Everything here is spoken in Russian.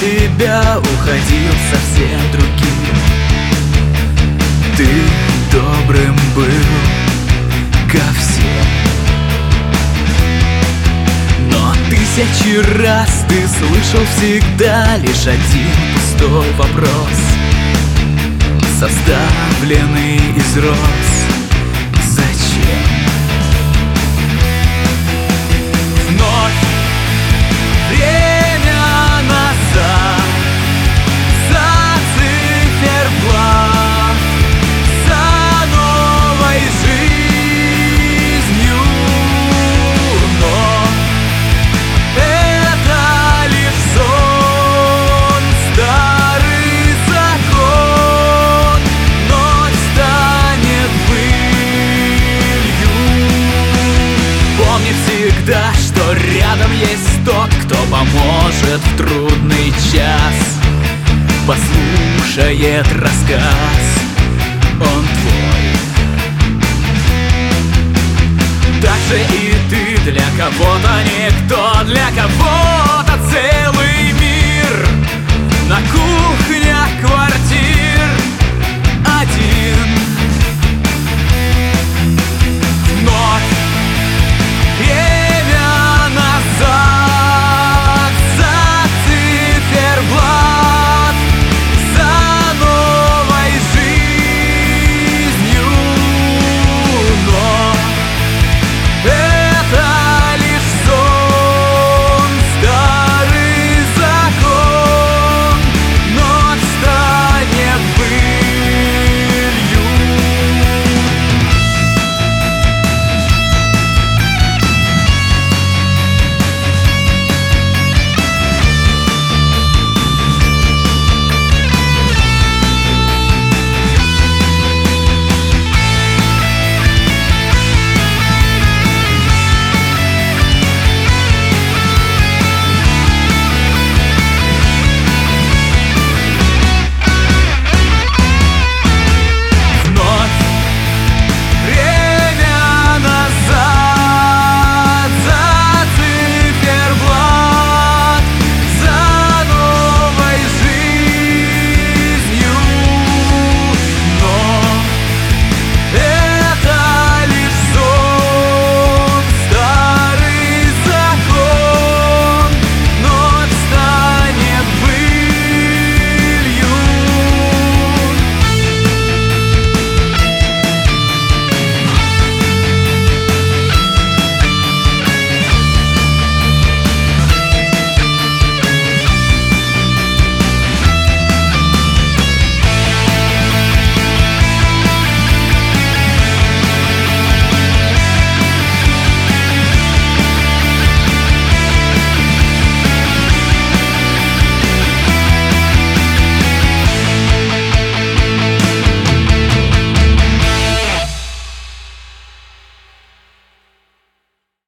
тебя уходил совсем другим. Ты добрым был ко всем, но тысячи раз ты слышал всегда лишь один пустой вопрос, составленный из роз. Зачем? Вновь время назад, за циферблат, за новой жизнью. Но это лишь сон, старый закон, ночь станет былью. Помни всегда, что рядом есть тот, кто поможет в трудный час, послушает рассказ, он твой. Так же и ты для кого-то никто, для кого-то целый